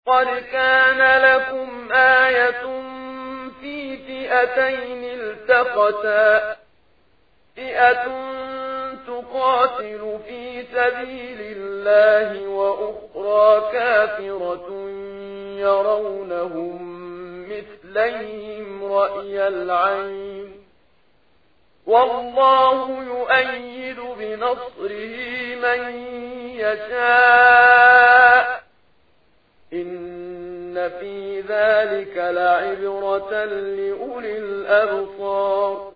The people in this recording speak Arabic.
قد كان لكم آية في فئتين التقتا فئة تقاتل في سبيل الله وأخرى كافرة يرونهم مثليهم رأي العين والله يؤيد بنصره من يشاء إن في ذلك لعبرة لأولي الأبصار